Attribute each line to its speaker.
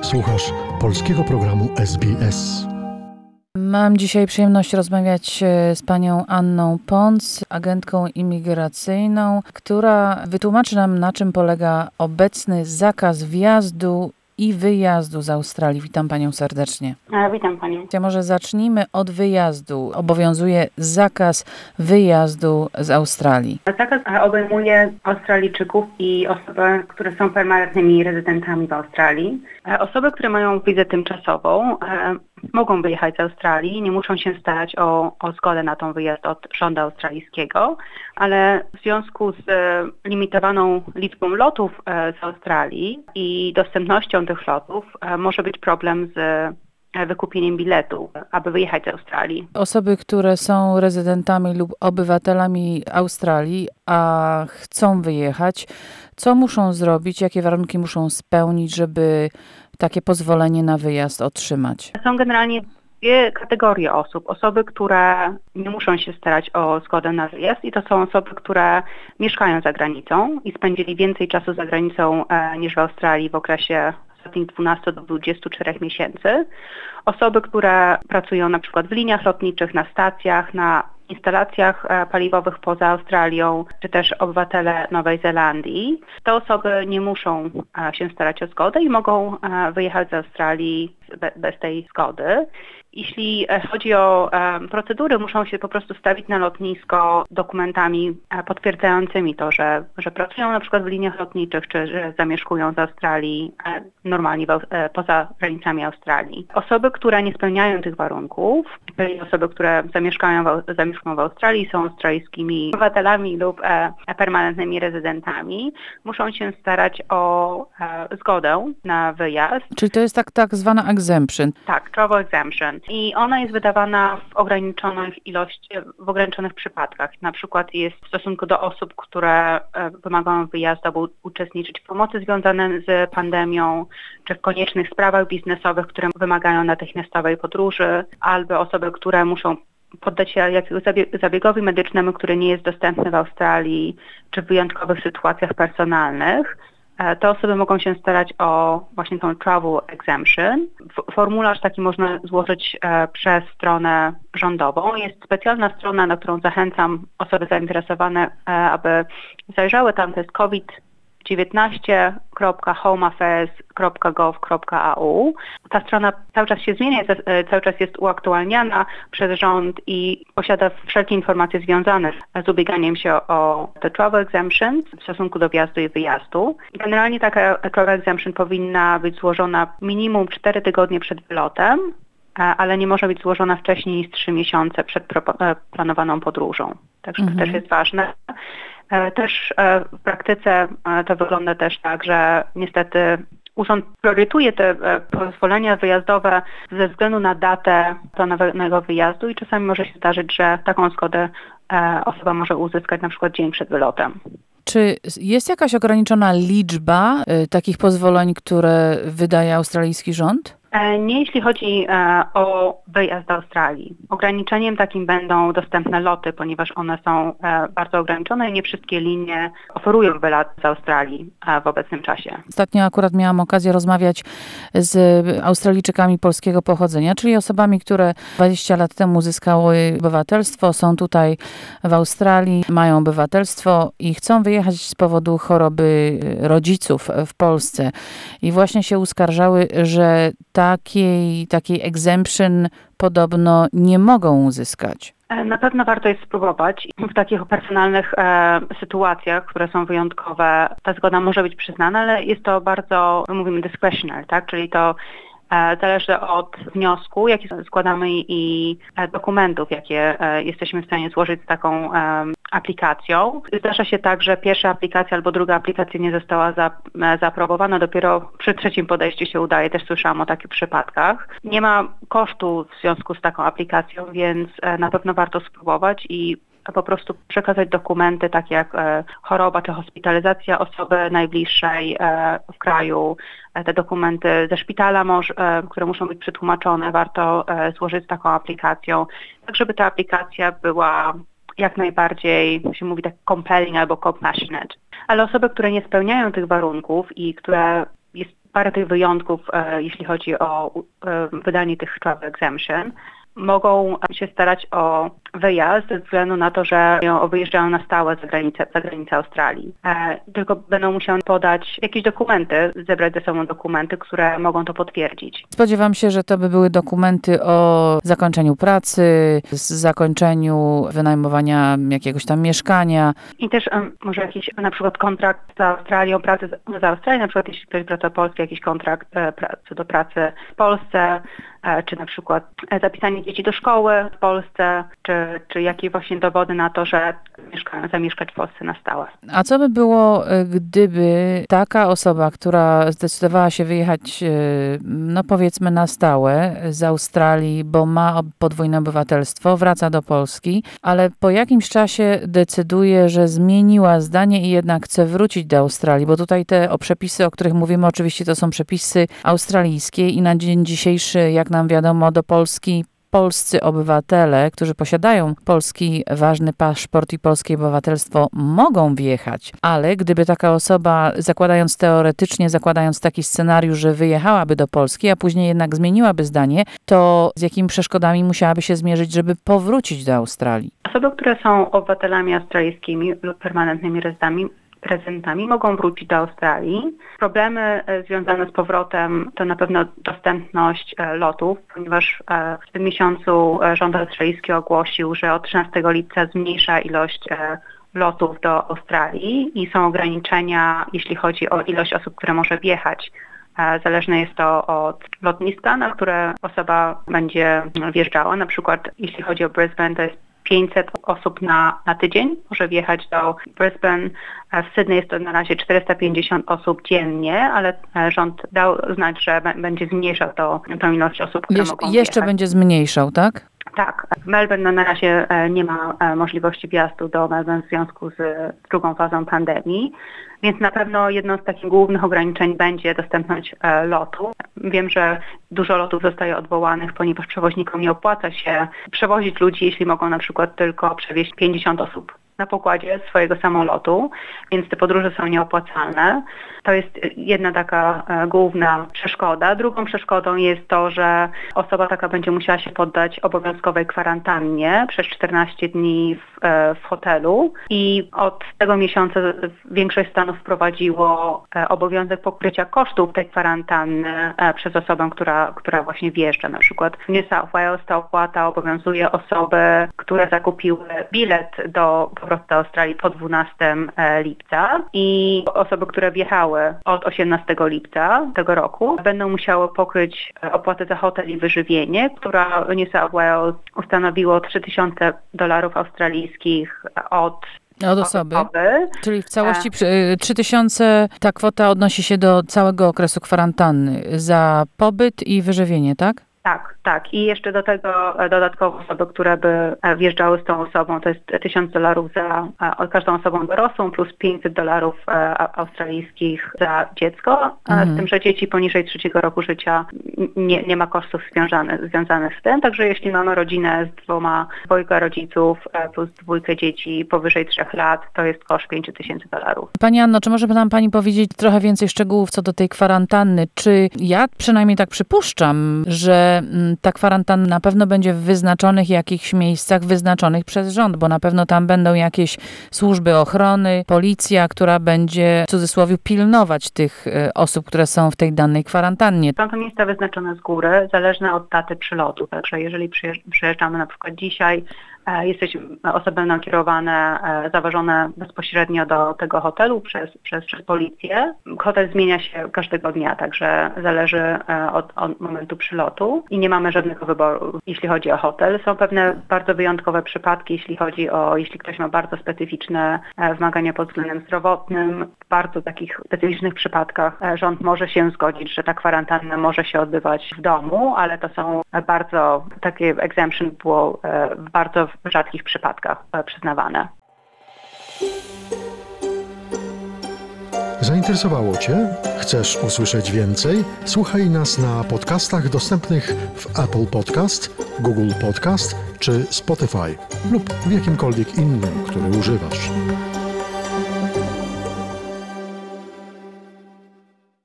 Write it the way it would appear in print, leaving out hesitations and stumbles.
Speaker 1: Słuchasz polskiego programu SBS.
Speaker 2: Mam dzisiaj przyjemność rozmawiać z panią Anną Pons, agentką imigracyjną, która wytłumaczy nam, na czym polega obecny zakaz wjazdu i wyjazdu z Australii. Witam panią serdecznie.
Speaker 3: Witam panią.
Speaker 2: Może zacznijmy od wyjazdu. Obowiązuje zakaz wyjazdu z Australii.
Speaker 3: Zakaz obejmuje Australijczyków i osoby, które są permanentnymi rezydentami w Australii. Osoby, które mają wizę tymczasową, mogą wyjechać z Australii, nie muszą się starać o zgodę na ten wyjazd od rządu australijskiego, ale w związku z limitowaną liczbą lotów z Australii i dostępnością tych lotów może być problem z wykupieniem biletu, aby wyjechać z Australii.
Speaker 2: Osoby, które są rezydentami lub obywatelami Australii, a chcą wyjechać, co muszą zrobić, jakie warunki muszą spełnić, żeby takie pozwolenie na wyjazd otrzymać?
Speaker 3: Są generalnie dwie kategorie osób. Osoby, które nie muszą się starać o zgodę na wyjazd i to są osoby, które mieszkają za granicą i spędzili więcej czasu za granicą niż w Australii w okresie ostatnich 12 do 24 miesięcy. Osoby, które pracują na przykład w liniach lotniczych, na stacjach, na instalacjach paliwowych poza Australią, czy też obywatele Nowej Zelandii. Te osoby nie muszą się starać o zgodę i mogą wyjechać z Australii bez tej zgody. Jeśli chodzi o procedury, muszą się po prostu stawić na lotnisko dokumentami potwierdzającymi to, że pracują na przykład w liniach lotniczych, czy że zamieszkują z Australii normalnie poza granicami Australii. Osoby, które nie spełniają tych warunków, czyli osoby, które zamieszkują w Australii, są australijskimi obywatelami lub permanentnymi rezydentami, muszą się starać o zgodę na wyjazd.
Speaker 2: Czyli to jest tak zwana exemption.
Speaker 3: Tak, travel exemption. I ona jest wydawana w ograniczonych przypadkach. Na przykład jest w stosunku do osób, które wymagają wyjazdu, aby uczestniczyć w pomocy związanej z pandemią, czy w koniecznych sprawach biznesowych, które wymagają natychmiastowej podróży, albo osoby, które muszą poddać się jakiegoś zabiegowi medycznemu, który nie jest dostępny w Australii, czy w wyjątkowych sytuacjach personalnych. Te osoby mogą się starać o właśnie tą travel exemption. Formularz taki można złożyć przez stronę rządową. Jest specjalna strona, na którą zachęcam osoby zainteresowane, aby zajrzały tam. To jest covid19.homeaffairs.gov.au. Ta strona cały czas się zmienia, cały czas jest uaktualniana przez rząd i posiada wszelkie informacje związane z ubieganiem się o te travel exemptions w stosunku do wjazdu i wyjazdu. Generalnie taka travel exemption powinna być złożona minimum 4 tygodnie przed wylotem, ale nie może być złożona wcześniej niż 3 miesiące przed planowaną podróżą. Także to też jest ważne. Też w praktyce to wygląda też tak, że niestety urząd priorytuje te pozwolenia wyjazdowe ze względu na datę planowanego wyjazdu i czasami może się zdarzyć, że taką zgodę osoba może uzyskać na przykład dzień przed wylotem.
Speaker 2: Czy jest jakaś ograniczona liczba takich pozwoleń, które wydaje australijski rząd?
Speaker 3: Nie, jeśli chodzi o wyjazd do Australii. Ograniczeniem takim będą dostępne loty, ponieważ one są bardzo ograniczone i nie wszystkie linie oferują wylat z Australii w obecnym czasie.
Speaker 2: Ostatnio akurat miałam okazję rozmawiać z Australijczykami polskiego pochodzenia, czyli osobami, które 20 lat temu uzyskały obywatelstwo, są tutaj w Australii, mają obywatelstwo i chcą wyjechać z powodu choroby rodziców w Polsce. I właśnie się uskarżały, że takiej exemption podobno nie mogą uzyskać.
Speaker 3: Na pewno warto jest spróbować. W takich personalnych sytuacjach, które są wyjątkowe, ta zgoda może być przyznana, ale jest to bardzo, my mówimy discretionary, tak? Czyli to zależy od wniosku, jaki składamy i dokumentów, jakie jesteśmy w stanie złożyć z taką aplikacją. Zdarza się tak, że pierwsza aplikacja albo druga aplikacja nie została zaaprobowana, dopiero przy trzecim podejściu się udaje. Też słyszałam o takich przypadkach. Nie ma kosztu w związku z taką aplikacją, więc na pewno warto spróbować i po prostu przekazać dokumenty takie jak choroba czy hospitalizacja osoby najbliższej w kraju, te dokumenty ze szpitala, które muszą być przetłumaczone, warto złożyć z taką aplikacją, tak żeby ta aplikacja była jak najbardziej, się mówi tak compelling albo compassionate. Ale osoby, które nie spełniają tych warunków i które jest parę tych wyjątków, jeśli chodzi o wydanie tych travel exemption. Mogą się starać o wyjazd ze względu na to, że wyjeżdżają na stałe za granicę Australii. Tylko będą musiały podać jakieś dokumenty, zebrać ze sobą dokumenty, które mogą to potwierdzić.
Speaker 2: Spodziewam się, że to by były dokumenty o zakończeniu pracy, zakończeniu wynajmowania jakiegoś tam mieszkania.
Speaker 3: I też może jakiś na przykład kontrakt z Australią, pracy z Australii, na przykład jeśli ktoś wraca do Polski, jakiś kontrakt do pracy w Polsce, czy na przykład zapisanie dzieci do szkoły w Polsce, czy jakieś właśnie dowody na to, że zamieszkać w Polsce na stałe.
Speaker 2: A co by było, gdyby taka osoba, która zdecydowała się wyjechać, no powiedzmy na stałe z Australii, bo ma podwójne obywatelstwo, wraca do Polski, ale po jakimś czasie decyduje, że zmieniła zdanie i jednak chce wrócić do Australii, bo tutaj te przepisy, o których mówimy, oczywiście to są przepisy australijskie i na dzień dzisiejszy, jak nam wiadomo, do Polski polscy obywatele, którzy posiadają polski ważny paszport i polskie obywatelstwo, mogą wjechać, ale gdyby taka osoba, zakładając taki scenariusz, że wyjechałaby do Polski, a później jednak zmieniłaby zdanie, to z jakimi przeszkodami musiałaby się zmierzyć, żeby powrócić do Australii?
Speaker 3: Osoby, które są obywatelami australijskimi lub permanentnymi rezydentami mogą wrócić do Australii. Problemy związane z powrotem to na pewno dostępność lotów, ponieważ w tym miesiącu rząd australijski ogłosił, że od 13 lipca zmniejsza ilość lotów do Australii i są ograniczenia, jeśli chodzi o ilość osób, które może wjechać. Zależne jest to od lotniska, na które osoba będzie wjeżdżała. Na przykład jeśli chodzi o Brisbane, to jest 500 osób na tydzień może wjechać do Brisbane. W Sydney jest to na razie 450 osób dziennie, ale rząd dał znać, że będzie zmniejszał tą ilość osób, które mogą wjechać.
Speaker 2: Jeszcze będzie zmniejszał, tak?
Speaker 3: Tak. W Melbourne na razie nie ma możliwości wjazdu do Melbourne w związku z drugą fazą pandemii, więc na pewno jedną z takich głównych ograniczeń będzie dostępność lotu. Wiem, że dużo lotów zostaje odwołanych, ponieważ przewoźnikom nie opłaca się przewozić ludzi, jeśli mogą na przykład tylko przewieźć 50 osób na pokładzie swojego samolotu, więc te podróże są nieopłacalne. To jest jedna taka główna przeszkoda. Drugą przeszkodą jest to, że osoba taka będzie musiała się poddać obowiązkowej kwarantannie przez 14 dni w hotelu i od tego miesiąca większość stanów wprowadziło obowiązek pokrycia kosztów tej kwarantanny przez osobę, która właśnie wjeżdża. Na przykład w New South Wales ta opłata obowiązuje osoby, które zakupiły bilet do powrotu do Australii po 12 lipca i osoby, które wjechały od 18 lipca tego roku będą musiały pokryć opłatę za hotel i wyżywienie, która w New South Wales ustanowiło $3000 australijskich od osoby.
Speaker 2: Czyli w całości 3000 ta kwota odnosi się do całego okresu kwarantanny za pobyt i wyżywienie, tak?
Speaker 3: Tak. I jeszcze do tego dodatkowo osoby, które by wjeżdżały z tą osobą, to jest $1000 za każdą osobą dorosłą plus $500 australijskich za dziecko, z tym, że dzieci poniżej 3 roku życia nie ma kosztów związanych z tym. Także jeśli mamy rodzinę z dwójka rodziców plus 2 dzieci powyżej 3 lat, to jest koszt $5000.
Speaker 2: Pani Anno, czy może by nam Pani powiedzieć trochę więcej szczegółów co do tej kwarantanny? Czy ja przynajmniej tak przypuszczam, że ta kwarantanna na pewno będzie w wyznaczonych jakichś miejscach wyznaczonych przez rząd, bo na pewno tam będą jakieś służby ochrony, policja, która będzie w cudzysłowie pilnować tych osób, które są w tej danej kwarantannie.
Speaker 3: Są to miejsca wyznaczone z góry, zależne od daty przylotu. Także jeżeli przyjeżdżamy na przykład dzisiaj, osoby będą kierowane, zawożone bezpośrednio do tego hotelu przez policję. Hotel zmienia się każdego dnia, także zależy od momentu przylotu i nie mamy żadnego wyboru, jeśli chodzi o hotel. Są pewne bardzo wyjątkowe przypadki, jeśli ktoś ma bardzo specyficzne wymagania pod względem zdrowotnym. W bardzo takich specyficznych przypadkach rząd może się zgodzić, że ta kwarantanna może się odbywać w domu, ale to są takie exemption było w bardzo rzadkich przypadkach przyznawane.
Speaker 1: Zainteresowało Cię? Chcesz usłyszeć więcej? Słuchaj nas na podcastach dostępnych w Apple Podcast, Google Podcast czy Spotify lub w jakimkolwiek innym, który używasz.